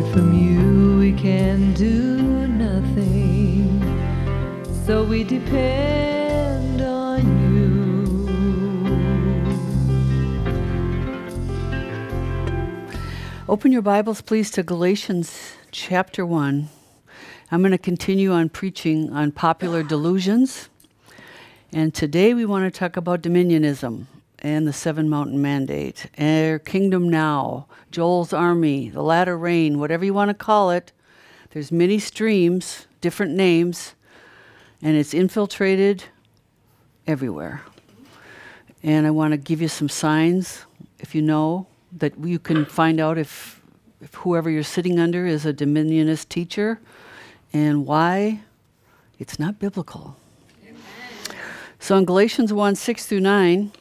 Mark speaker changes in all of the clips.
Speaker 1: from you we can do nothing, so we depend on you.
Speaker 2: Open your Bibles, please, to Galatians chapter 1. I'm going to continue on preaching on popular delusions. And today we want to talk about dominionism and the Seven Mountain Mandate, Our Kingdom Now, Joel's Army, the Latter Rain, whatever you want to call it. There's many streams, different names, and it's infiltrated everywhere. And I want to give you some signs, if you know, that you can find out if whoever you're sitting under is a dominionist teacher and why it's not biblical. Amen. So in Galatians 1, 6 through 9,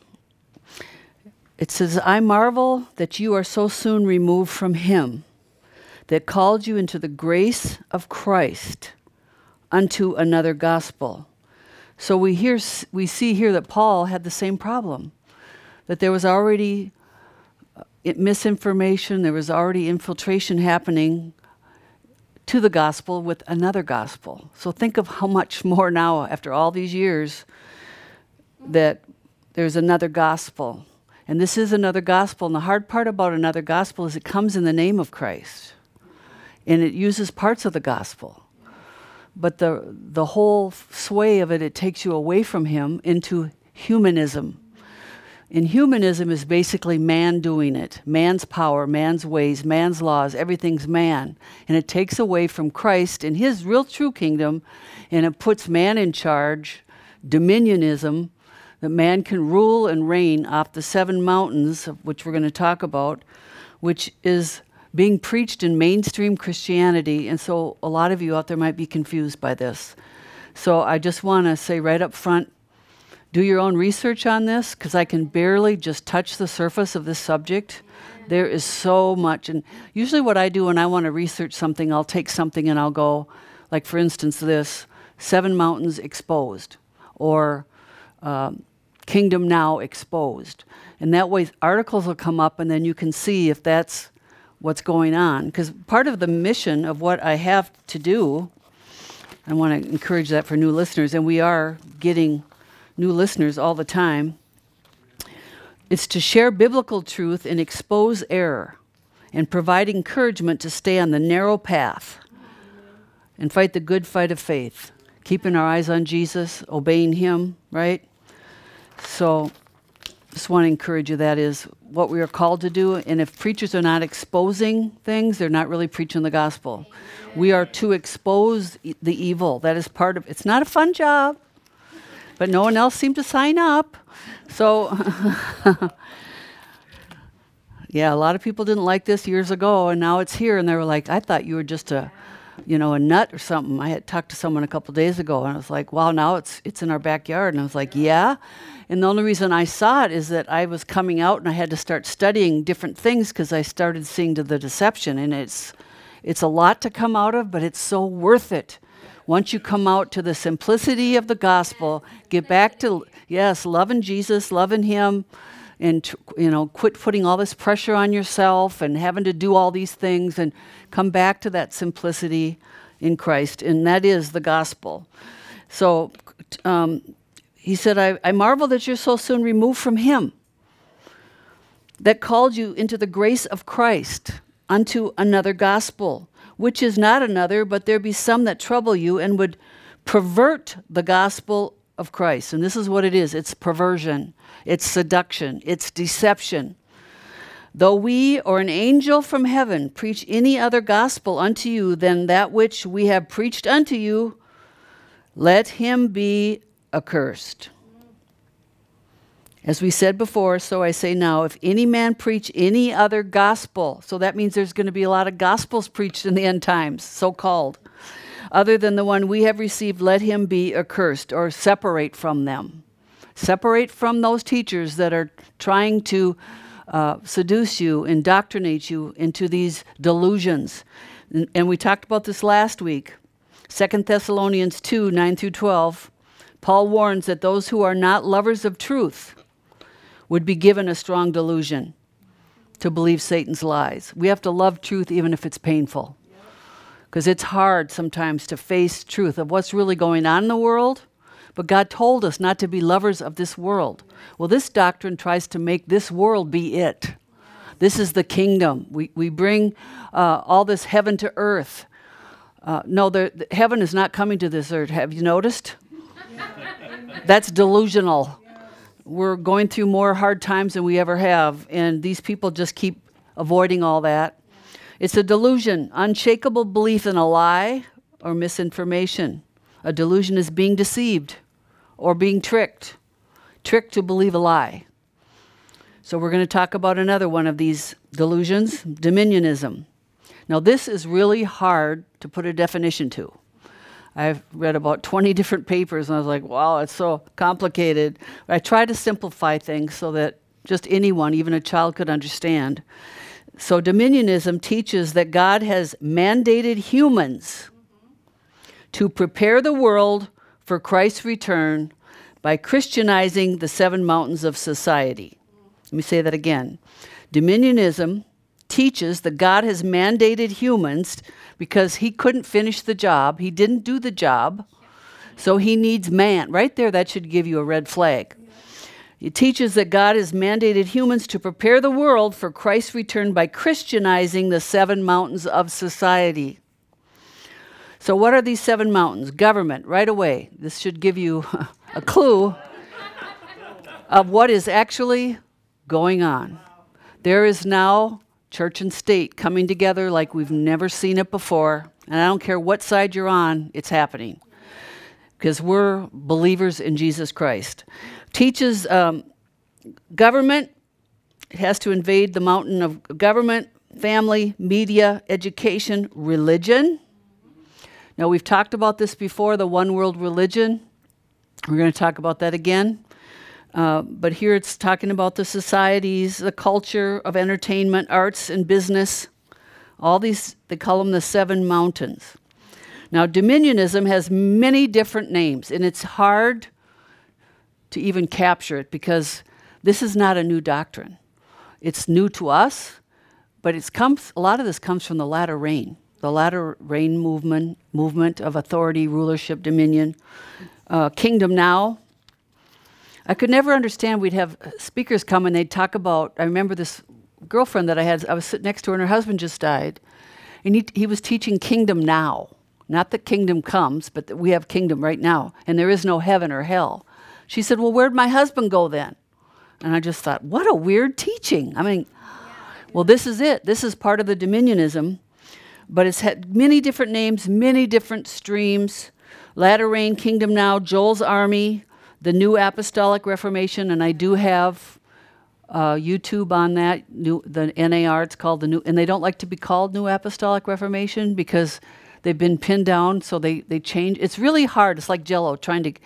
Speaker 2: it says, I marvel that you are so soon removed from him that called you into the grace of Christ unto another gospel. So we see here that Paul had the same problem, that there was already misinformation, there was already infiltration happening to the gospel with another gospel. So think of how much more now, after all these years, that there's another gospel. And this is another gospel. And the hard part about another gospel is it comes in the name of Christ. And it uses parts of the gospel. But the whole sway of it, it takes you away from him into humanism. And humanism is basically man doing it. Man's power, man's ways, man's laws, everything's man. And it takes away from Christ and his real true kingdom, and it puts man in charge, dominionism, that man can rule and reign off the seven mountains, which we're going to talk about, which is being preached in mainstream Christianity. And so a lot of you out there might be confused by this. So I just want to say right up front, do your own research on this, because I can barely just touch the surface of this subject. There is so much. And usually what I do when I want to research something, I'll take something and I'll go, like for instance this, Seven Mountains Exposed, or Kingdom Now Exposed. And that way articles will come up and then you can see if that's what's going on. Because part of the mission of what I have to do, I want to encourage that for new listeners, and we are getting new listeners all the time, it's to share biblical truth and expose error and provide encouragement to stay on the narrow path and fight the good fight of faith, keeping our eyes on Jesus, obeying him, right? So just want to encourage you, that is what we are called to do. And if preachers are not exposing things, they're not really preaching the gospel. We are to expose the evil. That is part of, it's not a fun job. But no one else seemed to sign up. So, yeah, a lot of people didn't like this years ago, and now it's here, and they were like, I thought you were just a nut or something. I had talked to someone a couple days ago, and I was like, wow, now it's in our backyard. And I was like, yeah. And the only reason I saw it is that I was coming out, and I had to start studying different things because I started seeing the deception. And it's a lot to come out of, but it's so worth it. Once you come out to the simplicity of the gospel, get back to, yes, loving Jesus, loving him, and quit putting all this pressure on yourself and having to do all these things, and come back to that simplicity in Christ, and that is the gospel. So he said, I marvel that you're so soon removed from him that called you into the grace of Christ unto another gospel, which is not another, but there be some that trouble you and would pervert the gospel of Christ. And this is what it is. It's perversion. It's seduction. It's deception. Though we or an angel from heaven preach any other gospel unto you than that which we have preached unto you, let him be accursed. As we said before, so I say now, if any man preach any other gospel, so that means there's going to be a lot of gospels preached in the end times, so-called, other than the one we have received, let him be accursed, or separate from them. Separate from those teachers that are trying to seduce you, indoctrinate you into these delusions. And we talked about this last week. 2 Thessalonians 2, 9 through 12, Paul warns that those who are not lovers of truth would be given a strong delusion to believe Satan's lies. We have to love truth even if it's painful. because it's hard sometimes to face truth of what's really going on in the world. But God told us not to be lovers of this world. Well, this doctrine tries to make this world be it. This is the kingdom. We bring all this heaven to earth. No, the heaven is not coming to this earth. Have you noticed? That's delusional. We're going through more hard times than we ever have, and these people just keep avoiding all that. It's a delusion, unshakable belief in a lie or misinformation. A delusion is being deceived or being tricked to believe a lie. So we're going to talk about another one of these delusions, dominionism. Now this is really hard to put a definition to. I've read about 20 different papers and I was like, wow, it's so complicated. I try to simplify things so that just anyone, even a child, could understand. So dominionism teaches that God has mandated humans to prepare the world for Christ's return by Christianizing the 7 mountains of society. Let me say that again. Dominionism teaches that God has mandated humans because he couldn't finish the job. He didn't do the job. So he needs man. Right there, that should give you a red flag. It teaches that God has mandated humans to prepare the world for Christ's return by Christianizing the 7 mountains of society. So what are these 7 mountains? Government, right away. This should give you a clue of what is actually going on. There is now church and state coming together like we've never seen it before. And I don't care what side you're on, it's happening. Because we're believers in Jesus Christ. Teaches government. It has to invade the mountain of government, family, media, education, religion. Now, we've talked about this before, the one world religion. We're going to talk about that again. But here it's talking about the societies, the culture of entertainment, arts, and business. All these, they call them the 7 mountains. Now, dominionism has many different names, and it's hard to even capture it because this is not a new doctrine. It's new to us, but a lot of this comes from the latter rain. The latter rain movement of authority, rulership, dominion, kingdom now. I could never understand. We'd have speakers come and they'd talk about, I remember this girlfriend that I was sitting next to her and her husband just died. And he was teaching kingdom now. Not that kingdom comes, but that we have kingdom right now. And there is no heaven or hell. She said, well, where'd my husband go then? And I just thought, what a weird teaching. I mean, well, this is it. This is part of the dominionism. But it's had many different names, many different streams. Latter rain, kingdom now, Joel's army, the New Apostolic Reformation, and I do have YouTube on that, the NAR, it's called the New, and they don't like to be called New Apostolic Reformation because they've been pinned down, so they change. It's really hard. It's like Jell-O, trying to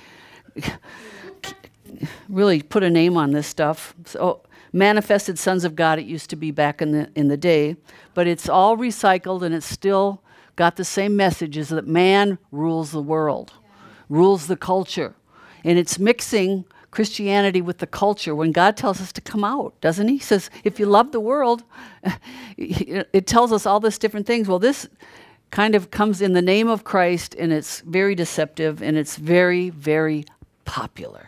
Speaker 2: really put a name on this stuff. So manifested sons of God, it used to be back in the day, but it's all recycled and it's still got the same messages that man rules the world, rules the culture. And it's mixing Christianity with the culture when God tells us to come out, doesn't he? He says, if you love the world, it tells us all these different things. Well, this kind of comes in the name of Christ, and it's very deceptive, and it's very, very popular.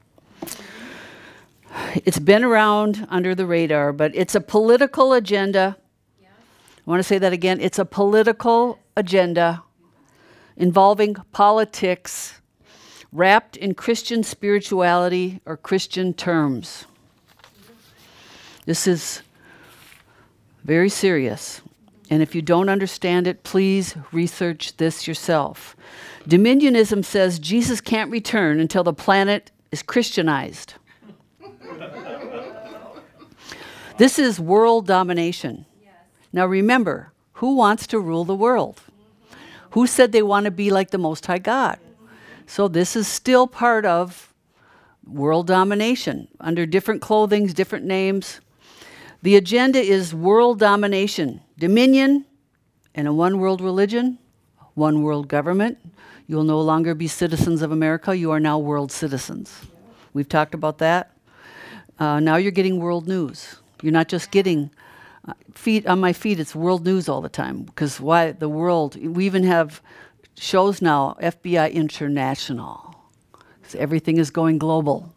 Speaker 2: It's been around under the radar, but it's a political agenda. Yeah. I want to say that again. It's a political agenda involving politics, wrapped in Christian spirituality or Christian terms. This is very serious. And if you don't understand it, please research this yourself. Dominionism says Jesus can't return until the planet is Christianized. This is world domination. Yes. Now remember, who wants to rule the world? Who said they want to be like the Most High God? So this is still part of world domination under different clothings, different names. The agenda is world domination, dominion, and a one world religion, one world government. You will no longer be citizens of America. You are now world citizens. We've talked about that. Now you're getting world news. You're not just getting feed on my feed, it's world news all the time. Because why the world? We even have shows now, FBI International. So everything is going global.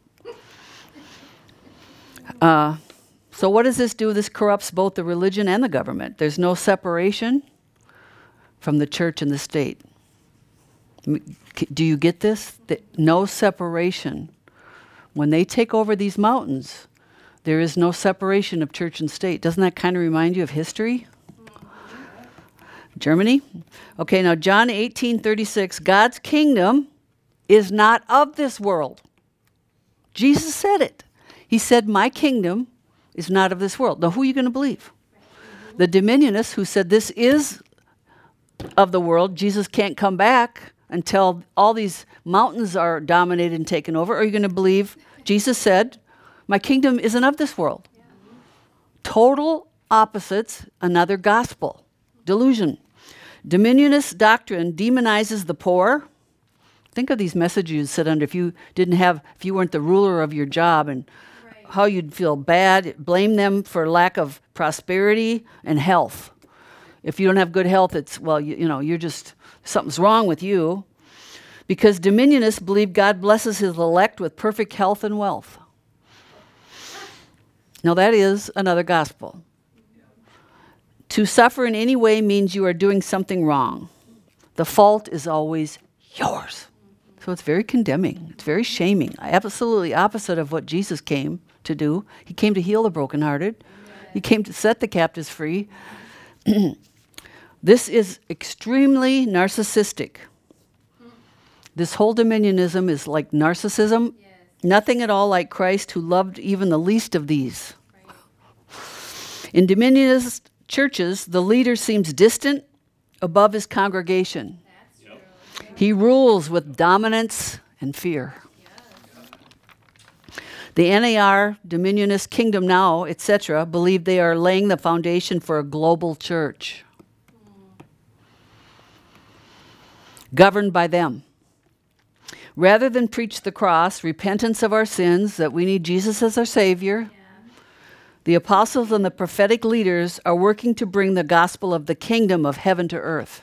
Speaker 2: So what does this do? This corrupts both the religion and the government. There's no separation from the church and the state. Do you get this? No separation. When they take over these mountains, there is no separation of church and state. Doesn't that kind of remind you of history? Germany? Okay, now John 18:36, God's kingdom is not of this world. Jesus said it. He said, my kingdom is not of this world. Now, who are you going to believe? The dominionists who said this is of the world, Jesus can't come back until all these mountains are dominated and taken over. Or are you going to believe Jesus said, my kingdom isn't of this world? Yeah. Total opposites, another gospel. Delusion. Dominionist doctrine demonizes the poor. Think of these messages you'd sit under if you weren't the ruler of your job, and how you'd feel bad, blame them for lack of prosperity and health. If you don't have good health, it's, well, you're just, something's wrong with you. Because dominionists believe God blesses his elect with perfect health and wealth. Now that is another gospel. To suffer in any way means you are doing something wrong. The fault is always yours. So it's very condemning. It's very shaming. Absolutely opposite of what Jesus came to do. He came to heal the brokenhearted. He came to set the captives free. This is extremely narcissistic. This whole dominionism is like narcissism. Yes. Nothing at all like Christ, who loved even the least of these. Right. In dominionist churches, the leader seems distant above his congregation. That's true. He rules with dominance and fear. Yes. The NAR, Dominionist Kingdom Now, etc., believe they are laying the foundation for a global church. Governed by them. Rather than preach the cross, repentance of our sins, that we need Jesus as our Savior, the apostles and the prophetic leaders are working to bring the gospel of the kingdom of heaven to earth.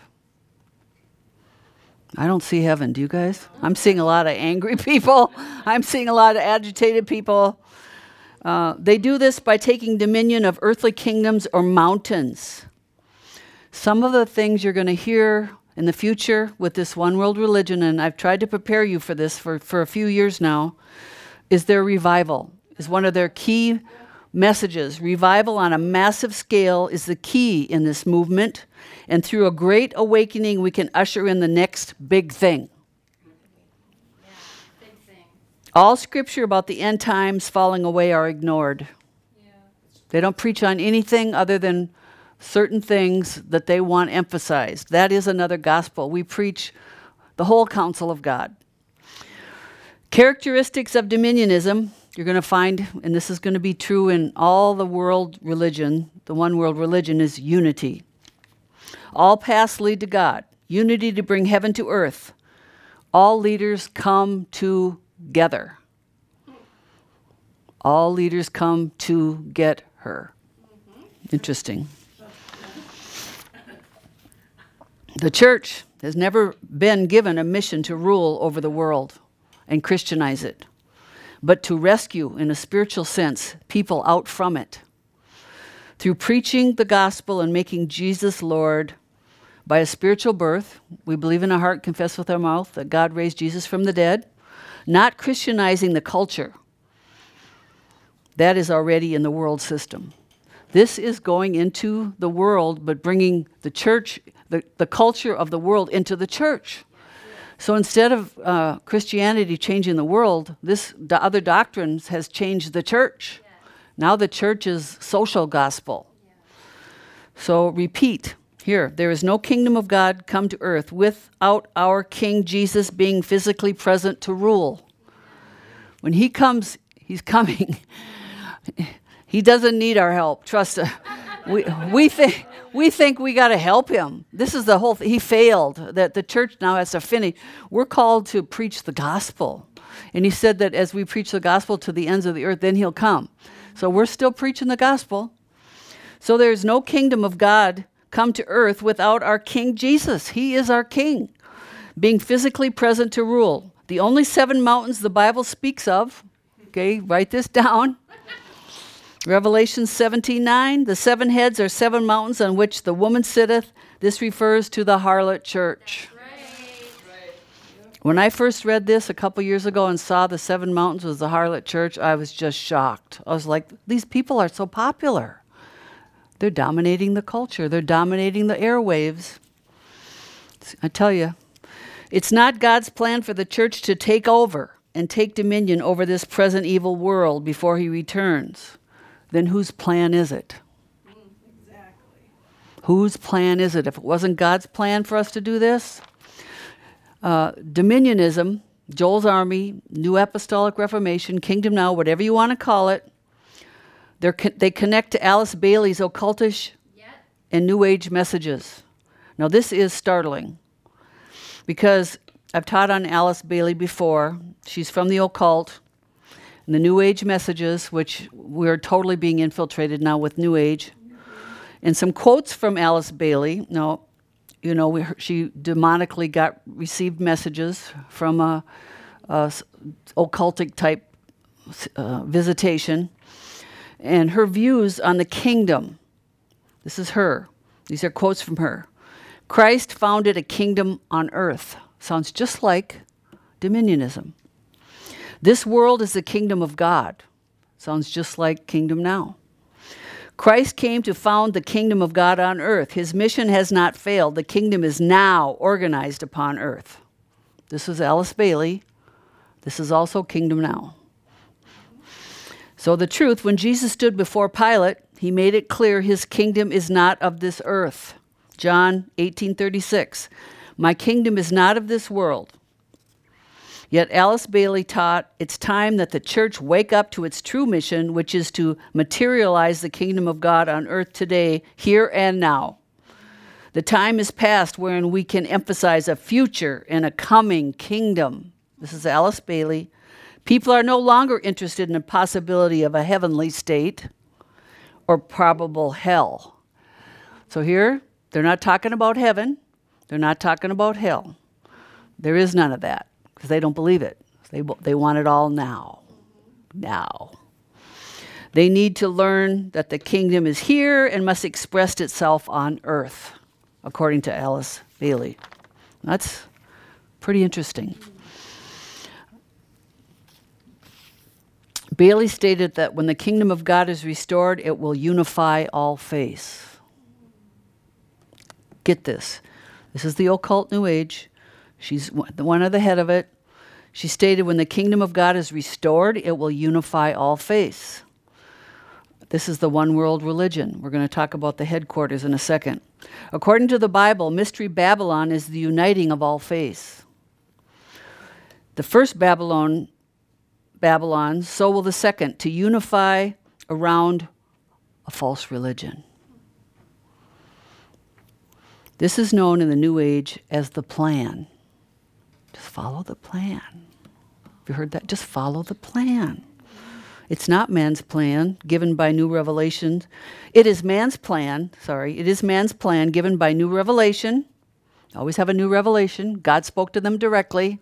Speaker 2: I don't see heaven, do you guys? I'm seeing a lot of angry people. I'm seeing a lot of agitated people. They do this by taking dominion of earthly kingdoms or mountains. Some of the things you're going to hear in the future with this one world religion, and I've tried to prepare you for this for a few years now, is their revival, is one of their key messages. Revival on a massive scale is the key in this movement, and through a great awakening, we can usher in the next big thing. Yeah, big thing. All scripture about the end times falling away are ignored. Yeah. They don't preach on anything other than certain things that they want emphasized. That is another gospel. We preach the whole counsel of God. Characteristics of dominionism, you're going to find, and this is going to be true in all the world religion, the one world religion, is unity. All paths lead to God. Unity to bring heaven to earth. All leaders come together. All leaders come to get her. Interesting. The church has never been given a mission to rule over the world and Christianize it, but to rescue, in a spiritual sense, people out from it. Through preaching the gospel and making Jesus Lord by a spiritual birth, we believe in our heart, confess with our mouth that God raised Jesus from the dead, not Christianizing the culture. That is already in the world system. This is going into the world, but bringing the church, the culture of the world into the church. So instead of Christianity changing the world, the other doctrines has changed the church. Now the church is social gospel. So repeat here, there is no kingdom of God come to earth without our King Jesus being physically present to rule. When he comes, he's coming. He doesn't need our help. Trust us. We think we got to help him. This is the whole thing. He failed. That the church now has to finish. We're called to preach the gospel. And he said that as we preach the gospel to the ends of the earth, then he'll come. So we're still preaching the gospel. So there's no kingdom of God come to earth without our King Jesus. He is our King, being physically present to rule. The only 7 mountains the Bible speaks of, okay, write this down. Revelation 17:9, the 7 heads are 7 mountains on which the woman sitteth. This refers to the harlot church. When I first read this a couple years ago and saw the 7 mountains was the harlot church, I was just shocked. I was like, these people are so popular. They're dominating the culture. They're dominating the airwaves. I tell you, it's not God's plan for the church to take over and take dominion over this present evil world before he returns. Then whose plan is it?
Speaker 3: Exactly.
Speaker 2: Whose plan is it? If it wasn't God's plan for us to do this? Dominionism, Joel's Army, New Apostolic Reformation, Kingdom Now, whatever you want to call it, they connect to Alice Bailey's occultish and New Age messages. Now this is startling because I've taught on Alice Bailey before. She's from the occult and the New Age messages, which we're totally being infiltrated now with New Age. And some quotes from Alice Bailey. Now, you know, she demonically received messages from a occultic type visitation. And her views on the kingdom, this is her. These are quotes from her. Christ founded a kingdom on earth. Sounds just like dominionism. This world is the kingdom of God. Sounds just like Kingdom Now. Christ came to found the kingdom of God on earth. His mission has not failed. The kingdom is now organized upon earth. This is Alice Bailey. This is also Kingdom Now. So the truth, when Jesus stood before Pilate, he made it clear his kingdom is not of this earth. John 18:36. My kingdom is not of this world. Yet Alice Bailey taught it's time that the church wake up to its true mission, which is to materialize the kingdom of God on earth today, here and now. The time is past wherein we can emphasize a future and a coming kingdom. This is Alice Bailey. People are no longer interested in the possibility of a heavenly state or probable hell. So here, they're not talking about heaven. They're not talking about hell. There is none of that because they don't believe it. They want it all now. Now. They need to learn that the kingdom is here and must express itself on earth, according to Alice Bailey. That's pretty interesting. Bailey stated that when the kingdom of God is restored, it will unify all faiths. Get this. This is the occult New Age. She's one of the head of it. She stated when the kingdom of God is restored, it will unify all faiths. This is the one world religion. We're going to talk about the headquarters in a second. According to the Bible, Mystery Babylon is the uniting of all faiths. The first Babylon, so will the second, to unify around a false religion. This is known in the New Age as the plan. Just follow the plan. Have you heard that? Just follow the plan. It's not man's plan given by new revelation. It is man's plan given by new revelation. Always have a new revelation. God spoke to them directly.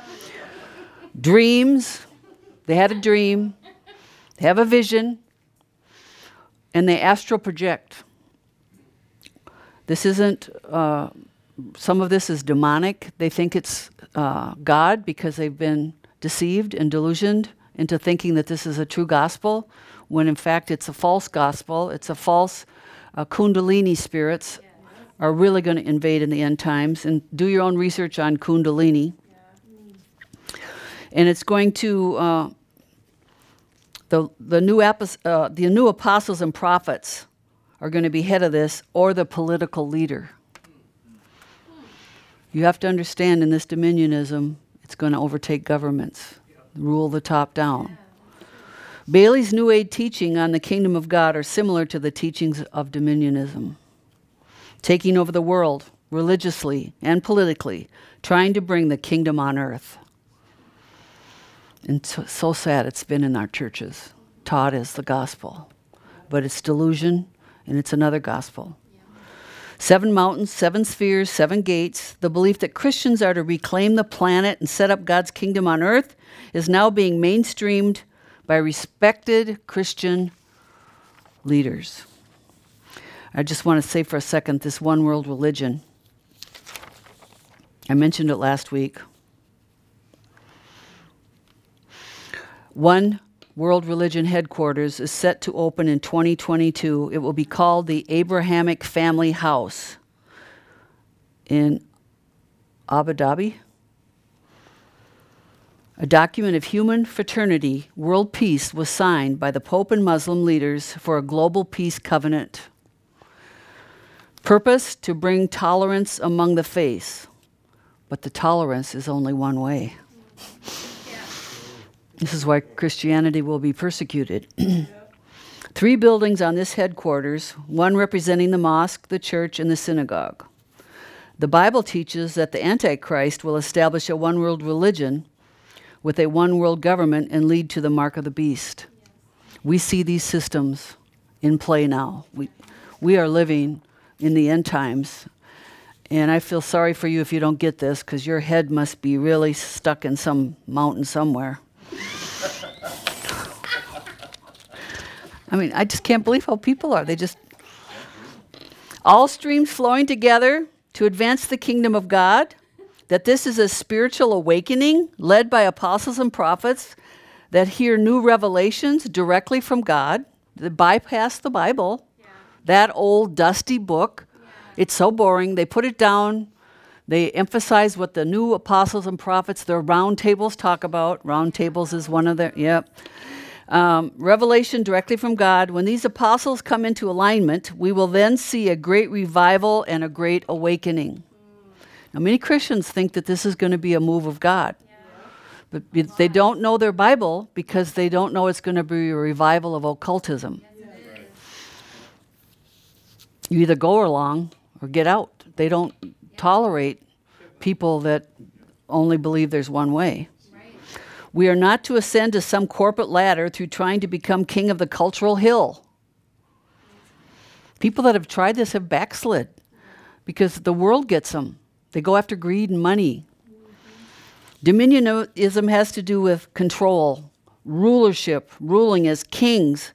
Speaker 2: Dreams. They had a dream. They have a vision. And they astral project. This isn't, some of this is demonic. They think it's God because they've been deceived and delusioned into thinking that this is a true gospel, when in fact it's a false gospel. It's a false Kundalini spirits are really going to invade in the end times. And do your own research on Kundalini. And it's going to, the new apostles and prophets are going to be head of this, or the political leader. You have to understand in this dominionism, it's going to overtake governments, rule the top down. Bailey's New Age teaching on the kingdom of God are similar to the teachings of dominionism, taking over the world religiously and politically, trying to bring the kingdom on earth. And so sad it's been in our churches, taught as the gospel. But it's delusion and it's another gospel. 7 mountains, 7 spheres, 7 gates. The belief that Christians are to reclaim the planet and set up God's kingdom on earth is now being mainstreamed by respected Christian leaders. I just want to say for a second, this one world religion. I mentioned it last week. One World Religion Headquarters is set to open in 2022. It will be called the Abrahamic Family House in Abu Dhabi. A document of human fraternity, world peace, was signed by the Pope and Muslim leaders for a global peace covenant. Purpose: to bring tolerance among the faiths. But the tolerance is only one way. This is why Christianity will be persecuted. 3 buildings on this headquarters, one representing the mosque, the church, and the synagogue. The Bible teaches that the Antichrist will establish a one-world religion with a one-world government and lead to the mark of the beast. We see these systems in play now. We are living in the end times. And I feel sorry for you if you don't get this, because your head must be really stuck in some mountain somewhere. I mean, I just can't believe how people are. All streams flowing together to advance the kingdom of God, that this is a spiritual awakening led by apostles and prophets that hear new revelations directly from God, that bypass the Bible, that old dusty book. It's so boring. They put it down. They emphasize what the new apostles and prophets, their round tables talk about. Round tables is one of their, revelation directly from God. When these apostles come into alignment, we will then see a great revival and a great awakening. Now, many Christians think that this is going to be a move of God. But they don't know their Bible because they don't know it's going to be a revival of occultism. You either go along or get out. They don't tolerate people that only believe there's one way. We are not to ascend to some corporate ladder through trying to become king of the cultural hill. People that have tried this have backslid because the world gets them. They go after greed and money. Dominionism has to do with control, rulership, ruling as kings.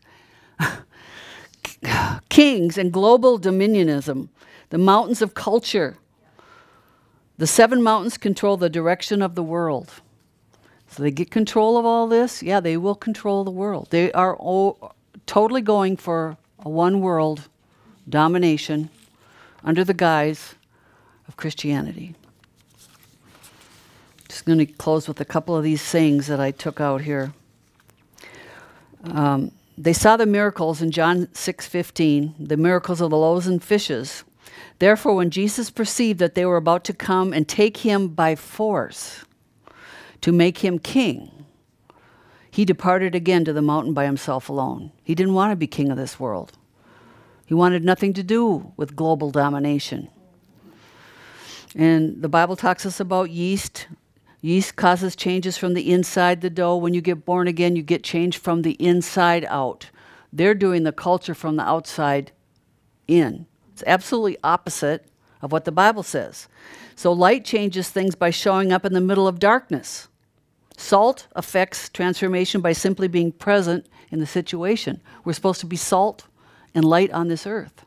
Speaker 2: Kings and global dominionism, the mountains of culture. The 7 mountains control the direction of the world. So they get control of all this, they will control the world. They are totally going for a one world domination under the guise of Christianity. Just going to close with a couple of these sayings that I took out here. They saw the miracles in John 6:15, the miracles of the loaves and fishes. Therefore, when Jesus perceived that they were about to come and take him by force to make him king, he departed again to the mountain by himself alone. He didn't want to be king of this world. He wanted nothing to do with global domination. And the Bible talks us about yeast. Yeast causes changes from the inside the dough. When you get born again, you get changed from the inside out. They're doing the culture from the outside in. It's absolutely opposite of what the Bible says. So light changes things by showing up in the middle of darkness. Salt affects transformation by simply being present in the situation. We're supposed to be salt and light on this earth.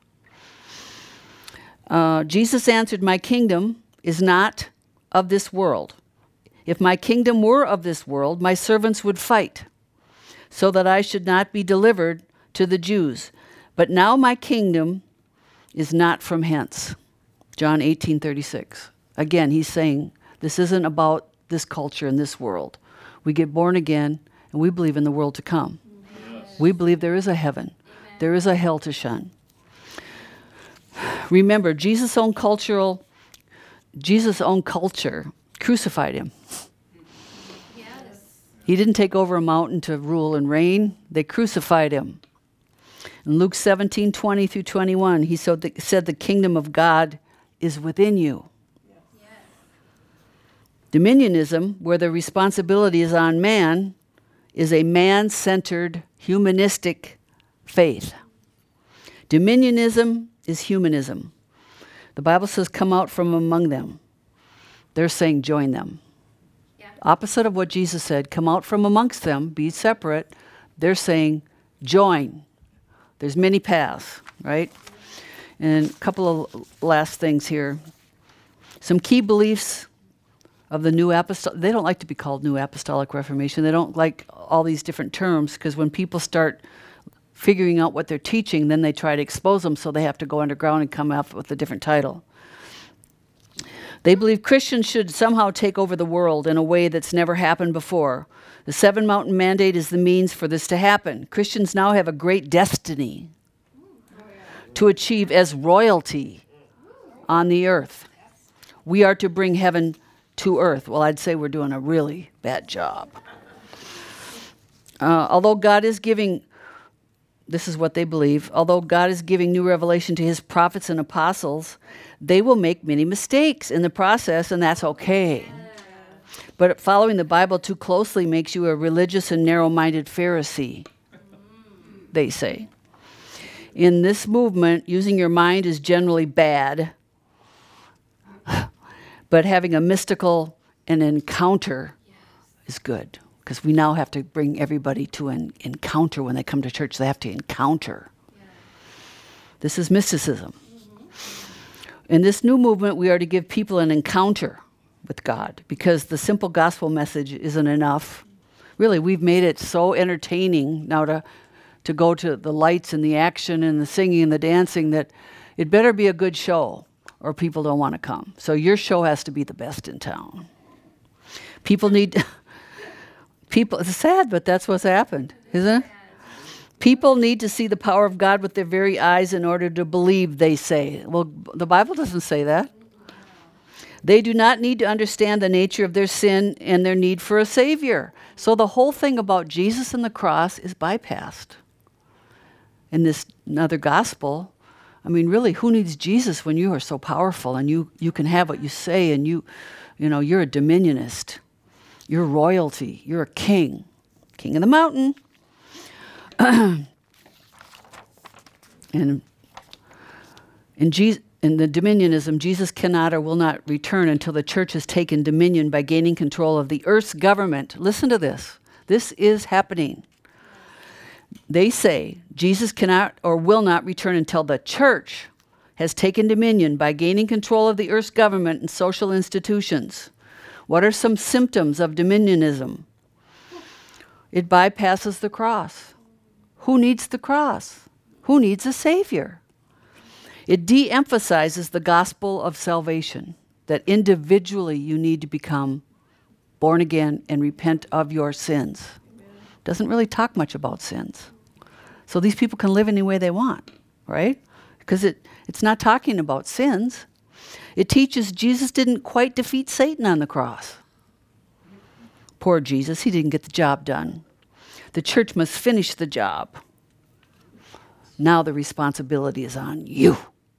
Speaker 2: Jesus answered, "My kingdom is not of this world. If my kingdom were of this world, my servants would fight, so that I should not be delivered to the Jews. But now my kingdom is not from hence." John 18:36. Again, he's saying this isn't about this culture and this world. We get born again, and we believe in the world to come. Yes. We believe there is a heaven. Amen. There is a hell to shun. Remember, Jesus' own culture crucified him. Yes. He didn't take over a mountain to rule and reign. They crucified him. In Luke 17:20 through 21, he said the kingdom of God is within you. Yes. Dominionism, where the responsibility is on man, is a man-centered, humanistic faith. Dominionism is humanism. The Bible says, come out from among them. They're saying, join them.
Speaker 4: Yeah.
Speaker 2: Opposite of what Jesus said, come out from amongst them, be separate. They're saying, join. There's many paths, right? And a couple of last things here. Some key beliefs of the New Apostolic. They don't like to be called New Apostolic Reformation. They don't like all these different terms, because when people start figuring out what they're teaching, then they try to expose them, so they have to go underground and come up with a different title. They believe Christians should somehow take over the world in a way that's never happened before. The Seven Mountain Mandate is the means for this to happen. Christians now have a great destiny to achieve as royalty on the earth. We are to bring heaven to earth. Well, I'd say we're doing a really bad job. Although God is giving, this is what they believe, although God is giving new revelation to his prophets and apostles, they will make many mistakes in the process, and that's okay. But following the Bible too closely makes you a religious and narrow-minded Pharisee, they say. In this movement, using your mind is generally bad, but having a mystical and encounter is good, because we now have to bring everybody to an encounter. When they come to church, they have to encounter. This is mysticism. In this new movement, we are to give people an encounter with God, because the simple gospel message isn't enough. Really, we've made it so entertaining now to go to the lights and the action and the singing and the dancing that it better be a good show or people don't want to come. So your show has to be the best in town. People, it's sad, but that's what's happened, isn't it? People need to see the power of God with their very eyes in order to believe, they say. Well, the Bible doesn't say that. They do not need to understand the nature of their sin and their need for a Savior. So the whole thing about Jesus and the cross is bypassed. In this another gospel, I mean, really, who needs Jesus when you are so powerful and you can have what you say, and you're a dominionist. You're royalty. You're a king. King of the mountain. And in the dominionism, Jesus cannot or will not return until the church has taken dominion by gaining control of the earth's government. Listen to this. This is happening. They say Jesus cannot or will not return until the church has taken dominion by gaining control of the earth's government and social institutions. What are some symptoms of dominionism? It bypasses the cross. Who needs the cross? Who needs a Savior? It de-emphasizes the gospel of salvation, that individually you need to become born again and repent of your sins. Doesn't really talk much about sins. So these people can live any way they want, right? Because it's not talking about sins. It teaches Jesus didn't quite defeat Satan on the cross. Poor Jesus, he didn't get the job done. The church must finish the job. Now the responsibility is on you.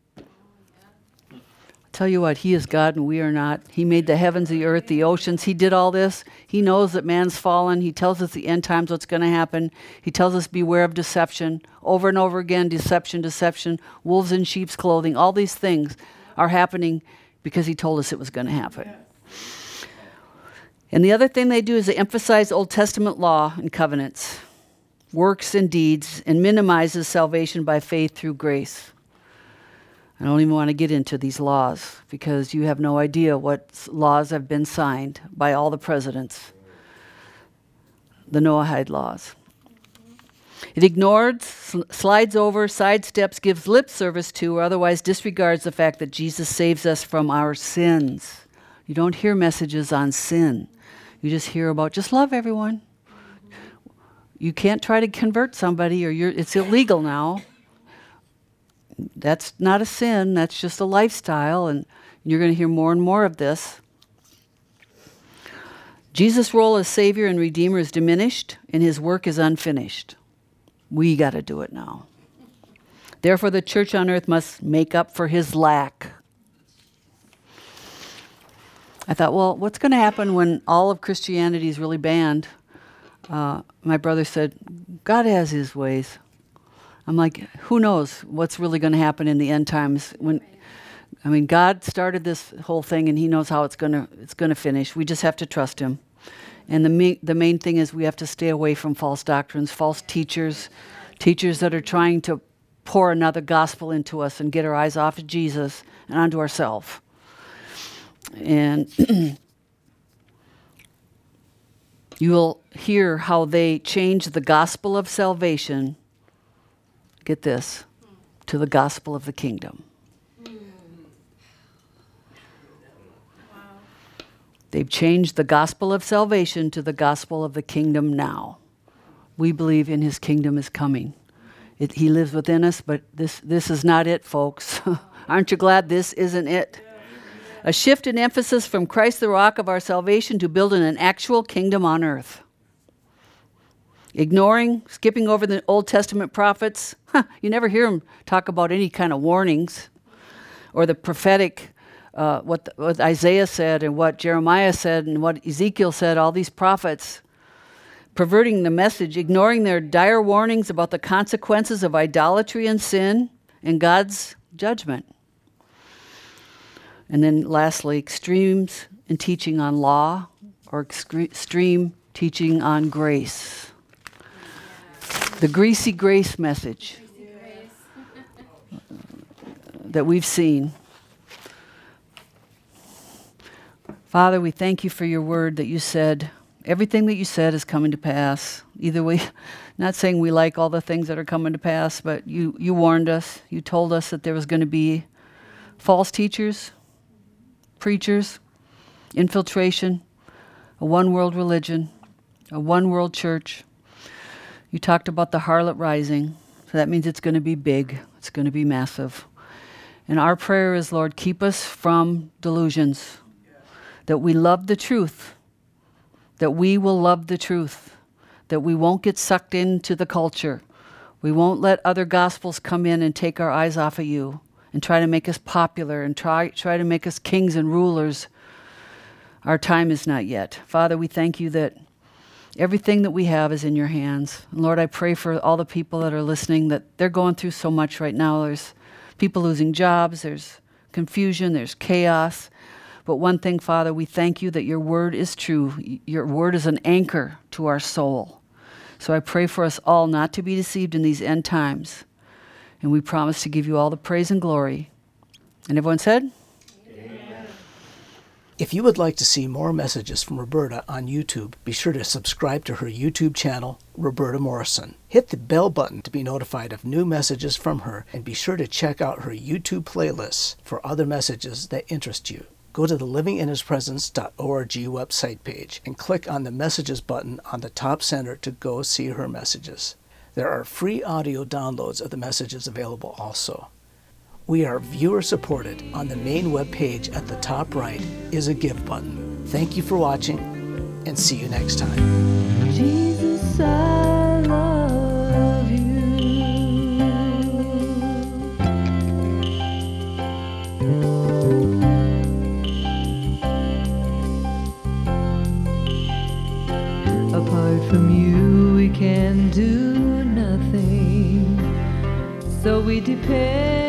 Speaker 2: Tell you what, he is God and we are not. He made the heavens, the earth, the oceans. He did all this. He knows that man's fallen. He tells us the end times what's going to happen. He tells us beware of deception. Over and over again, deception, deception, wolves in sheep's clothing. All these things are happening because he told us it was going to happen. And the other thing they do is they emphasize Old Testament law and covenants, works and deeds, and minimizes salvation by faith through grace. I don't even want to get into these laws because you have no idea what laws have been signed by all the presidents. The Noahide laws. It ignores, slides over, sidesteps, gives lip service to, or otherwise disregards the fact that Jesus saves us from our sins. You don't hear messages on sin. You just hear about just love everyone. You can't try to convert somebody or it's illegal now. That's not a sin, that's just a lifestyle, and you're going to hear more and more of this. Jesus' role as Savior and Redeemer is diminished, and his work is unfinished. We got to do it now. Therefore, the church on earth must make up for his lack. I thought, well, what's going to happen when all of Christianity is really banned? My brother said, God has his ways. I'm like, who knows what's really going to happen in the end times? God started this whole thing, and He knows how it's going to finish. We just have to trust Him. And the main thing is we have to stay away from false doctrines, false teachers that are trying to pour another gospel into us and get our eyes off of Jesus and onto ourselves. And you will hear how they change the gospel of salvation, get this, to the gospel of the kingdom. They've changed the gospel of salvation to the gospel of the kingdom now. We believe in His kingdom is coming. He lives within us, but this is not it, folks. Aren't you glad this isn't it? A shift in emphasis from Christ the rock of our salvation to building an actual kingdom on earth. Skipping over the Old Testament prophets. You never hear them talk about any kind of warnings or the prophetic, what Isaiah said and what Jeremiah said and what Ezekiel said, all these prophets. Perverting the message, ignoring their dire warnings about the consequences of idolatry and sin and God's judgment. And then lastly, extremes in teaching on law or extreme teaching on grace. The greasy grace message that we've seen. Father, we thank you for your word that you said. Everything that you said is coming to pass. Either way, not saying we like all the things that are coming to pass, but you warned us. You told us that there was going to be false teachers, preachers, infiltration, a one-world religion, a one-world church. You talked about the harlot rising. So that means it's going to be big. It's going to be massive. And our prayer is, Lord, keep us from delusions, that we love the truth, that we will love the truth, that we won't get sucked into the culture. We won't let other gospels come in and take our eyes off of you and try to make us popular and try to make us kings and rulers. Our time is not yet. Father, we thank you that everything that we have is in your hands. And Lord, I pray for all the people that are listening, that they're going through so much right now. There's people losing jobs, there's confusion, there's chaos. But one thing, Father, we thank you that your word is true. Your word is an anchor to our soul. So I pray for us all not to be deceived in these end times. And we promise to give you all the praise and glory. And everyone said?
Speaker 4: Amen. If you would like to see more messages from Roberta on YouTube, be sure to subscribe to her YouTube channel, Roberta Morrison. Hit the bell button to be notified of new messages from her, and be sure to check out her YouTube playlists for other messages that interest you. Go to the livinginhispresence.org website page and click on the Messages button on the top center to go see her messages. There are free audio downloads of the messages available also. We are viewer-supported. On the main web page at the top right is a Give button. Thank you for watching, and see you next time.
Speaker 1: Jesus, I love you. Apart from you, we can do nothing, so we depend